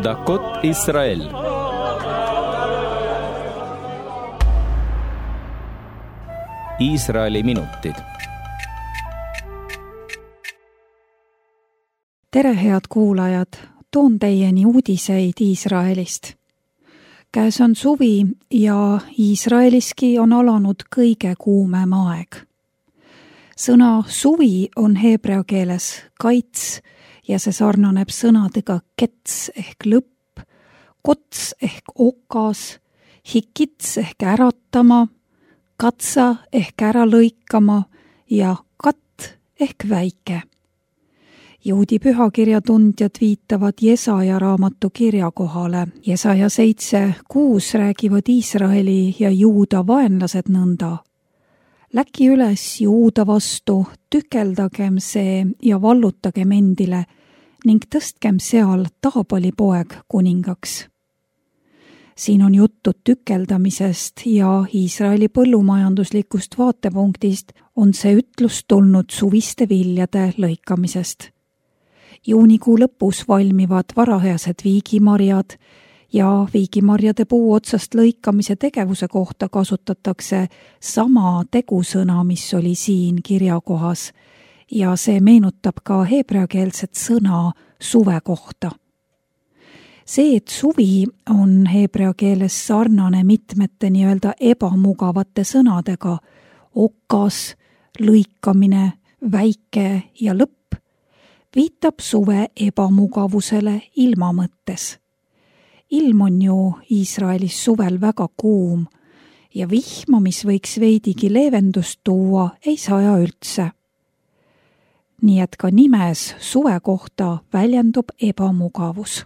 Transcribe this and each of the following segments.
דקות ישראל. Iisraeli minutid. Tere, head kuulajad! Toon teieni uudiseid Iisraelist. Käes on suvi ja Iisraeliski on alanud kõige kuumem aeg. Sõna suvi on heebrea keeles kaits ja see sarnaneb sõnadega kets ehk lõpp, kots ehk okas, hikits ehk äratama, katsa ehk ära lõikama ja katt ehk väike. Juudi pühakirja tundjad viitavad Jesaja raamatu kirjakohale. Jesaja 7:6 räägivad Iisraeli ja Juuda vaenlased nõnda. Läki üles Juuda vastu, tükeldagem see ja vallutagem endile ning tõstkem seal Taabali poeg kuningaks. Siin on juttu tükeldamisest ja Iisraeli põllumajanduslikust vaatepunktist on see ütlus tulnud suviste viljade lõikamisest. Juunikuu lõpus valmivad varajased viigimarjad ja viigimarjade puu otsast lõikamise tegevuse kohta kasutatakse sama tegusõna, mis oli siin kirjakohas ja see meenutab ka heebreakeelset sõna suve kohta. See, et suvi on heebrea keeles sarnane mitmete nii-öelda ebamugavate sõnadega okas, lõikamine, väike ja lõpp, viitab suve ebamugavusele ilma mõttes. Ilm on ju Iisraelis suvel väga kuum ja vihma, mis võiks veidigi leevendust tuua, ei saja üldse. Nii et ka nimes suve kohta väljendub ebamugavus.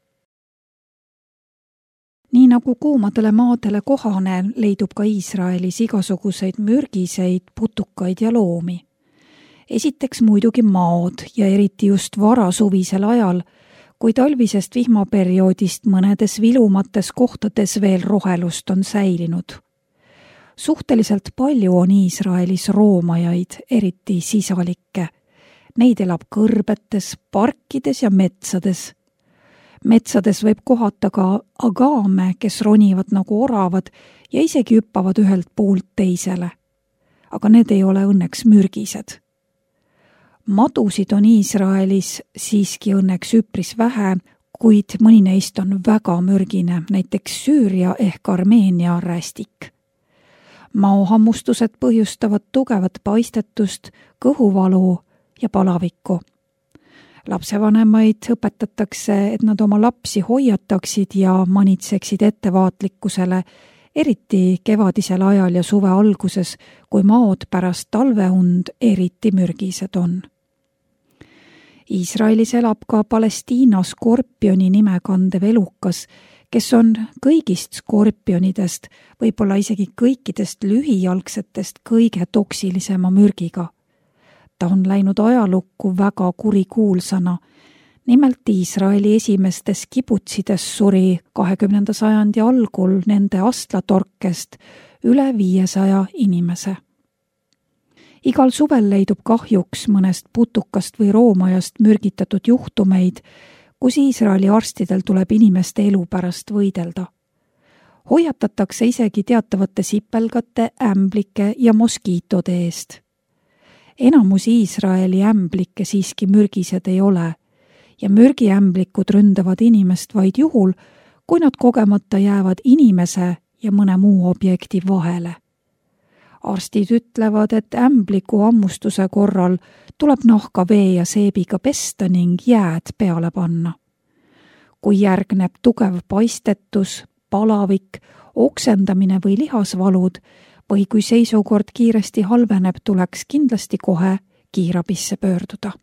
Nii nagu kuumadele maadele kohane leidub ka Iisraelis igasuguseid mürgiseid, putukaid ja loomi. Esiteks muidugi maod ja eriti just varasuvisel ajal, kui talvisest vihmaperioodist mõnedes vilumates kohtades veel rohelust on säilinud. Suhteliselt palju on Iisraelis roomajaid, eriti sisalikke. Neid elab kõrbetes, parkides ja metsades. Metsades võib kohata ka agaame, kes ronivad nagu oravad ja isegi hüppavad ühelt puult teisele. Aga need ei ole õnneks mürgised. Madusid on Iisraelis siiski õnneks üpris vähe, kuid mõni neist on väga mürgine, näiteks Süüria ehk Armeenia rästik. Maohammustused põhjustavad tugevat paistetust, kõhuvalu ja palavikku. Lapsevanemaid õpetatakse, et nad oma lapsi hoiataksid ja manitseksid ettevaatlikkusele, eriti kevadisel ajal ja suve alguses, kui maod pärast talveund eriti mürgised on. Iisraelis elab ka Palestiina skorpioni nime kandev elukas, kes on kõigist skorpionidest, võib-olla isegi kõikidest lühijalgsetest kõige toksilisema mürgiga. Ta on läinud ajalukku väga kurikuulsana. Nimelt Iisraeli esimestes kibutsides suri 20. sajandi algul nende astlatorkest üle 500 inimese. Igal suvel leidub kahjuks mõnest putukast või roomajast mürgitatud juhtumeid, kus Iisraeli arstidel tuleb inimeste elu pärast võidelda. Hoiatatakse isegi teatavate sipelgate, ämblike ja moskiitode eest. Enamus Iisraeli ämblikke siiski mürgised ei ole ja mürgiämblikud ründavad inimest vaid juhul, kui nad kogemata jäävad inimese ja mõne muu objekti vahele. Arstid ütlevad, et ämbliku ammustuse korral tuleb nahka vee ja seebiga pesta ning jääd peale panna. Kui järgneb tugev paistetus, palavik, oksendamine või lihasvalud või kui seisukord kiiresti halveneb, tuleks kindlasti kohe kiirabisse pöörduda.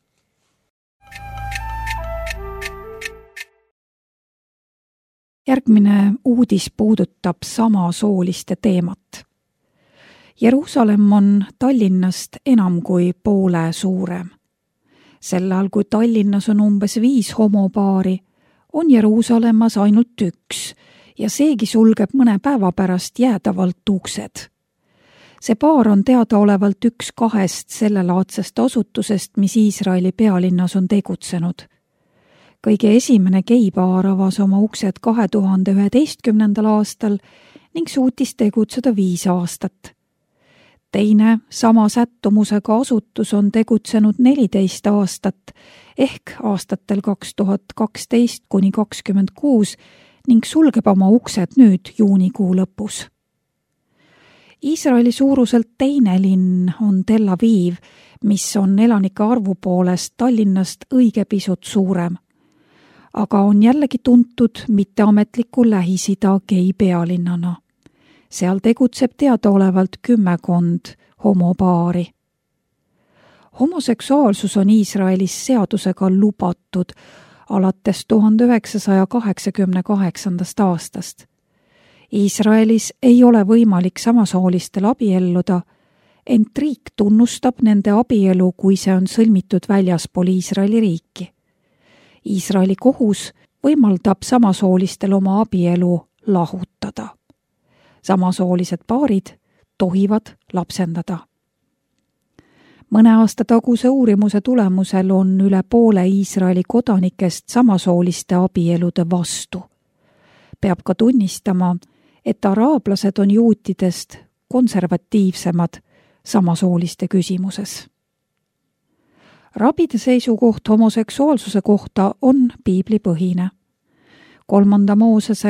Järgmine uudis puudutab samasooliste teemat. Jeruusalemm on Tallinnast enam kui poole suurem. Sel ajal, kui Tallinnas on umbes 5 homopaari, on Jeruusalemmas ainult 1 ja seegi sulgeb mõne päeva pärast jäädavalt uksed. See paar on teadaolevalt 1 2 sellelaadsest asutusest, mis Iisraeli pealinnas on tegutsenud. kõige esimene geipaar avas oma uksed 2011. aastal ning suutis tegutseda 5 aastat. Teine sama sättumusega asutus on tegutsenud 14 aastat ehk aastatel 2012 kuni 2026 ning sulgeb oma uksed nüüd juunikuu lõpus. Iisraeli suuruselt teine linn on Tel Aviv, mis on elanike arvu poolest Tallinnast õige pisut suurem, aga on jällegi tuntud mitteametliku Lähis-Ida gei pealinnana. Seal tegutseb teadaolevalt 10 homopaari. Homoseksuaalsus on Iisraelis seadusega lubatud alates 1988. aastast. Iisraelis ei ole võimalik samasoolistel abielluda, ent riik tunnustab nende abielu, kui see on sõlmitud väljaspool Iisraeli riiki. Iisraeli kohus võimaldab samasoolistel oma abielu lahutada. Samasoolised paarid tohivad lapsendada. Mõne aasta taguse uurimuse tulemusel on üle poole Iisraeli kodanikest samasooliste abielude vastu. Peab ka tunnistama, et araablased on juutidest konservatiivsemad samasooliste küsimuses. Rabide seisukoht homoseksuaalsuse kohta on piiblipõhine. 3. Moosese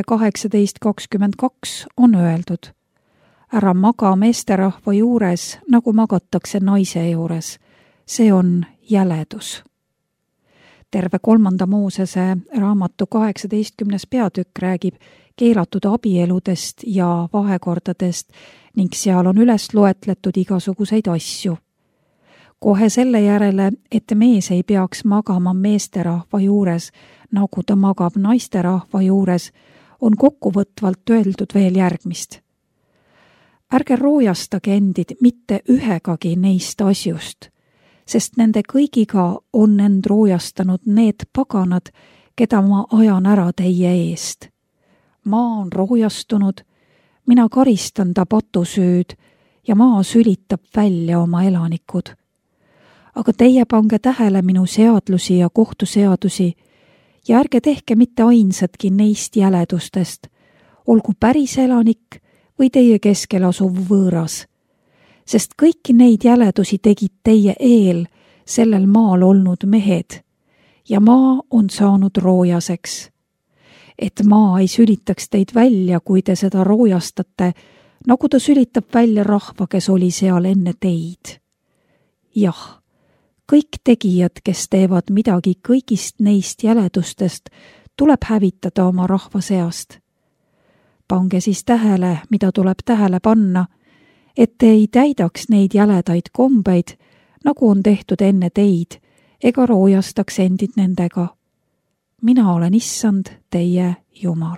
18:22 on öeldud: ära maga meesterahva juures, nagu magatakse naise juures. See on jäledus. Terve 3. Moosese raamatu 18. peatükk räägib keelatud abieludest ja vahekordadest ning seal on üles loetletud igasuguseid asju. Kohe selle järele, et mees ei peaks magama meesterahva juures, nagu ta magab naisterahva juures, on kokkuvõtvalt öeldud veel järgmist. Ärge roojastage endid mitte ühegagi neist asjust, sest nende kõigiga on end roojastanud need paganad, keda ma ajan ära teie eest. Maa on roojastunud, mina karistan ta patusüüd ja maa sülitab välja oma elanikud. Aga teie pange tähele minu seadlusi ja kohtuseadusi ja ärge tehke mitte ainsatki neist jäledustest, olgu päris elanik või teie keskel asuv võõras, sest kõiki neid jäledusi tegid teie eel sellel maal olnud mehed ja maa on saanud roojaseks. Et maa ei sülitaks teid välja, kui te seda roojastate, nagu ta sülitab välja rahva, kes oli seal enne teid. Jah, kõik tegijad, kes teevad midagi kõigist neist jäledustest, tuleb hävitada oma rahva seast. Pange siis tähele, mida tuleb tähele panna, et te ei täidaks neid jäledaid kombeid, nagu on tehtud enne teid, ega roojastaks endid nendega. Mina olen issand, teie Jumal.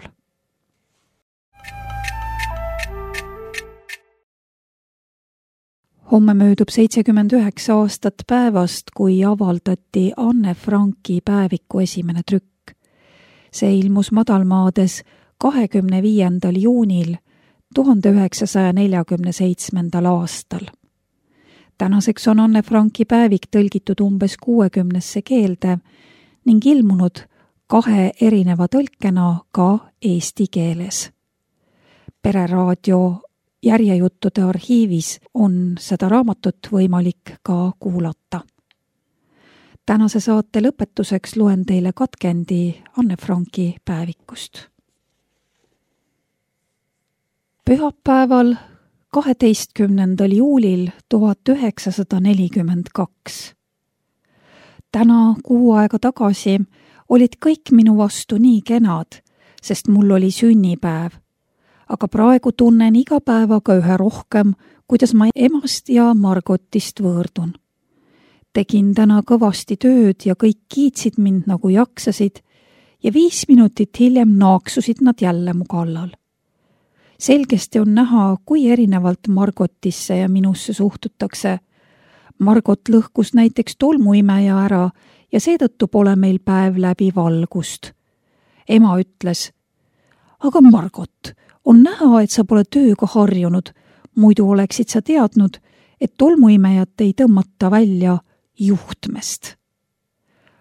Homme möödub 79 aastat päevast, kui avaldati Anne Franki päeviku esimene trükk. See ilmus Madalmaades 25. juunil 1947. aastal. Tänaseks on Anne Franki päevik tõlgitud umbes 60 keelde ning ilmunud 2 erineva tõlkena ka eesti keeles. Pereraadio järjejuttude arhiivis on seda raamatut võimalik ka kuulata. Tänase saate lõpetuseks loen teile katkendi Anne Franki päevikust. Pühapäeval 12. juulil 1942. Täna 6 aega tagasi olid kõik minu vastu nii kenad, sest mul oli sünnipäev. Aga praegu tunnen iga päevaga ühe rohkem, kuidas ma emast ja Margotist võõrdun. Tegin täna kõvasti tööd ja kõik kiitsid mind nagu jaksasid ja 5 minutit hiljem naaksusid nad jälle mu kallal. Selgesti on näha, kui erinevalt Margotisse ja minusse suhtutakse. Margot lõhkus näiteks tolmuimeja ära ja seetõttu pole meil päev läbi valgust. Ema ütles: aga Margot, on näha, et sa pole tööga harjunud, muidu oleksid sa teadnud, et tolmuimejat ei tõmmata välja juhtmest.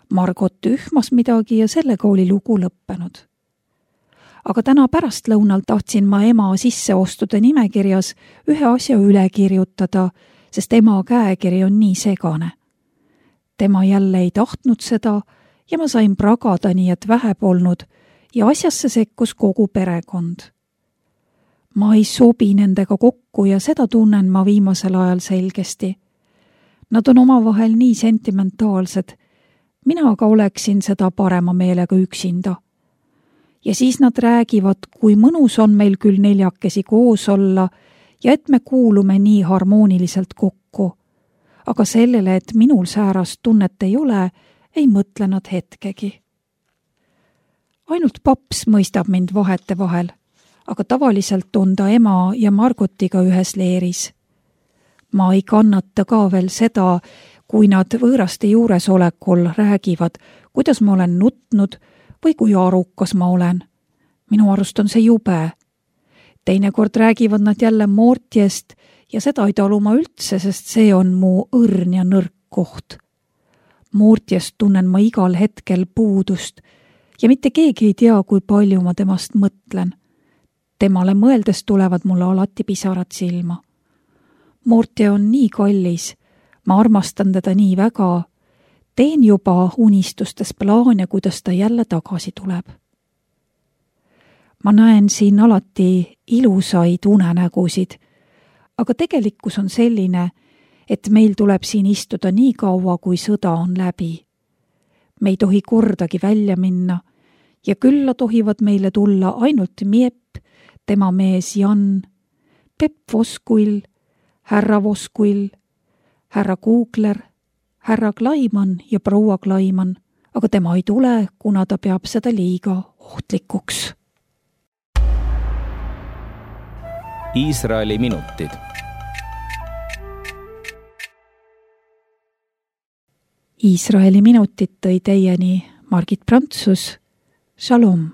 Margot ühmas midagi ja sellega oli lugu lõppenud. Aga täna pärastlõunal tahtsin ma ema sisseostude nimekirjas ühe asja üle kirjutada, sest ema käekiri on nii segane. Tema jälle ei tahtnud seda ja ma sain pragada nii, et vähe polnud ja asjasse sekkus kogu perekond. Ma ei sobi nendega kokku ja seda tunnen ma viimasel ajal selgesti. Nad on omavahel nii sentimentaalsed, mina aga oleksin seda parema meelega üksinda. Ja siis nad räägivad, kui mõnus on meil küll neljakesi koos olla ja et me kuulume nii harmooniliselt kokku. Aga sellele, et minul säärast tunnet ei ole, ei mõtle nad hetkegi. Ainult paps mõistab mind vahete vahel, aga tavaliselt on ta ema ja Margotiga ühes leeris. Ma ei kannata ka veel seda, kui nad võõraste juuresolekul räägivad, kuidas ma olen nutnud või kui arukas ma olen. Minu arust on see jube. Teinekord räägivad nad jälle Mortiest ja seda ei talu ma üldse, sest see on mu õrn ja nõrk koht. Mortiest tunnen ma igal hetkel puudust ja mitte keegi ei tea, kui palju ma temast mõtlen. Temale mõeldes tulevad mulle alati pisarad silma. Morti on nii kallis, ma armastan teda nii väga, teen juba unistustes plaane, kuidas ta jälle tagasi tuleb. Ma näen siin alati ilusaid unenägusid, aga tegelikkus on selline, et meil tuleb siin istuda nii kaua, kui sõda on läbi. Me ei tohi kordagi välja minna ja külla tohivad meile tulla ainult Miep, tema mees Jan, Pepp Voskuil, härra Voskuil, härra Kuugler, härra Klaiman ja proua Klaiman, aga tema ei tule, kuna ta peab seda liiga ohtlikuks. Iisraeli minutid. Iisraeli minutid tõi teieni Margit Prantsus. Shalom.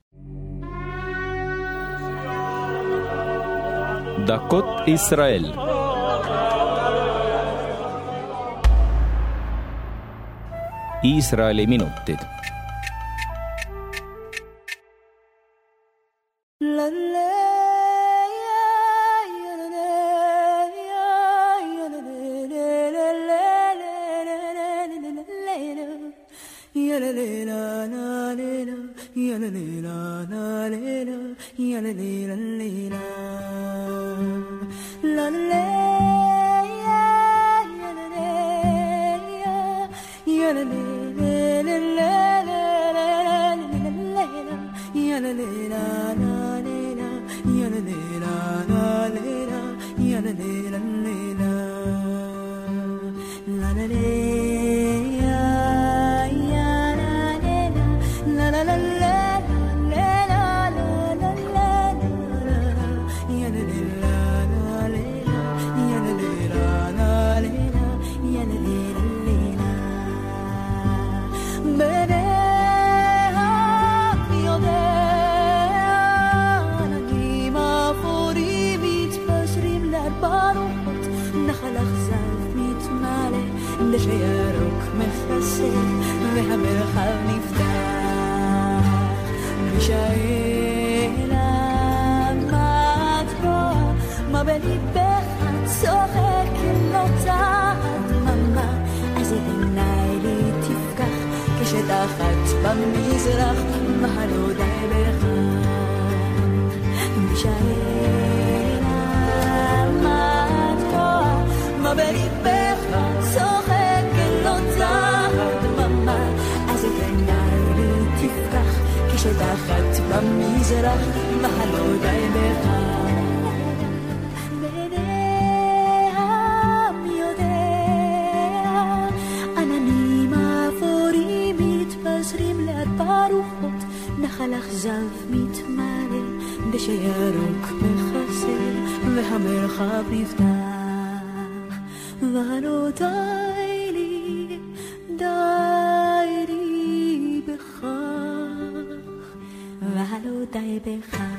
Dakot Israel. Iisraeli minutid. שירוק מכסה והמרחב נפתח ושאלה מה את רואה מה בליבך את צוחקת לא תעת דממה אז עיניי לי תפקח כשתחת במזרח מה לא די בך ושאלה מה את רואה מה בליבך את צוחקת שתחת במזרח מחלו די בך ועם יודע עננים אפורים מתפזרים לאט ברוחות נחל אכזב מתמלא דשא ירוק מכסה והמרחב נפתח ולא די לי די לי בך ולא די בך